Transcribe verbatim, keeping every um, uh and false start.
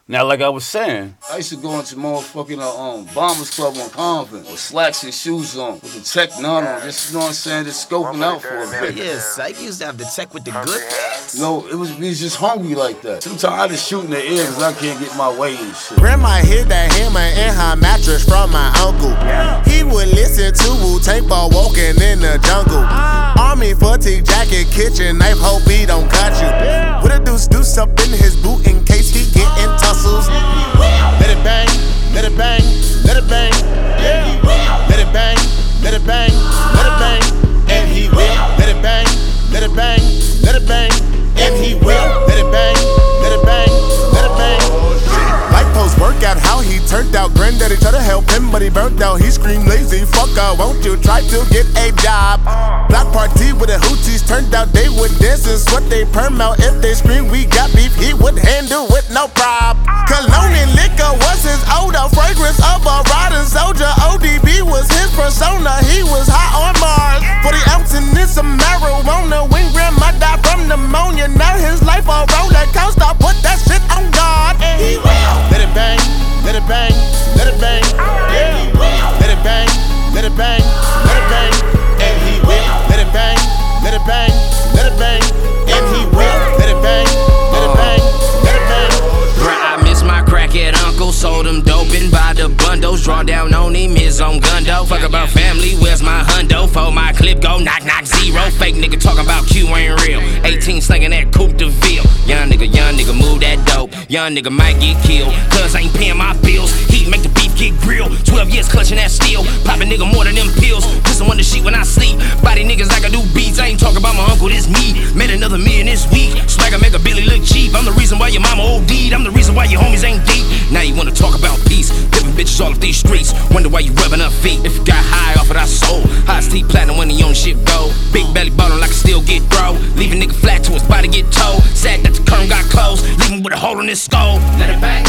Now, like I was saying, I used to go into motherfucking uh, um, Bombers Club on Convent with slacks and shoes on, with the tech none on, just, you know what I'm saying, just scoping out for a bit. Yeah, Psych used to have the tech with the good things. No, it was, we was just hungry like that. Sometimes I just shoot in the air because I can't get my way and shit. Grandma hid that hammer in her mattress from my uncle. He would listen to Wu-Tang while walking in the jungle. Army fatigue jacket, kitchen knife, hope he don't cut you. With a deuce deuce up in his boot in case he get in tussles. Let it bang, let it bang, let it bang. Let it bang, let it bang, let it bang. And he will. Let it bang, let it bang, let it bang. And he will. Let it bang, let it bang, let it bang. Like post workout, how he turned out. Granddaddy tried to help him, but he burnt out. He screamed lazy, fucker, won't you try to get a job? Block party with the hoochies, turned out they would dance and sweat they perm out. If they scream we got beef, he would handle it no prob. Cologne and liquor was his odor, fragrance of a riding soldier. O D B was his persona, he was high on Mars. forty ounce in this some marijuana, when grandma died from pneumonia. Now his life a roller coaster, put that shit on God. And he will. Let it bang, let it bang, let it bang. Yeah, he will. Let it bang, let it bang, let it bang. And he will. Let it bang, let it bang, let it bang. And he will. Let it bang, let it bang, let it bang. I miss my crackhead uncle, sold him dope and buy the bundles. Draw down on him, his own gundo. Fuck about family, where's my hundo? For my clip, go knock, knock, zero. Fake nigga talking about Q ain't real. eighteen slinging that Coupe de Ville. Young nigga, young nigga, move that dope. Young nigga might get killed, cause I ain't paying my bills. He make the beef get grilled. twelve years clutching that steel. Poppin' nigga more than them pills. Pissing on the sheet when I sleep. Body niggas like I do beats. I ain't talking about my uncle, this me. Made another million this week. Swagger make a Billy look cheap. I'm the reason why your mama OD'd. I'm the reason why your homies ain't deep. Now you wanna talk about peace. Living bitches all of these streets. Wonder why you rubbing her feet. If you got high off of our soul. High T platinum when the on shit go. Big belly ballin' like I still get throw. Leave a nigga flat to his body get towed. Sad that the current got closed. Leave him with a hole in his skull. Let it bang.